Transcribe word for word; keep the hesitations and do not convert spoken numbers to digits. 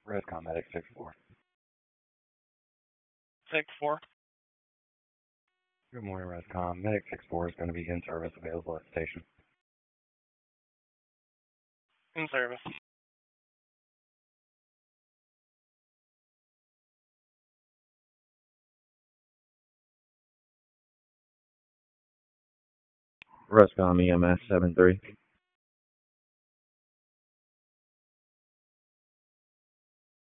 Rescom Medic six four. six four. Good morning, Rescom. Medic six four is going to be in service available at the station. In service. Rescom E M S seven three.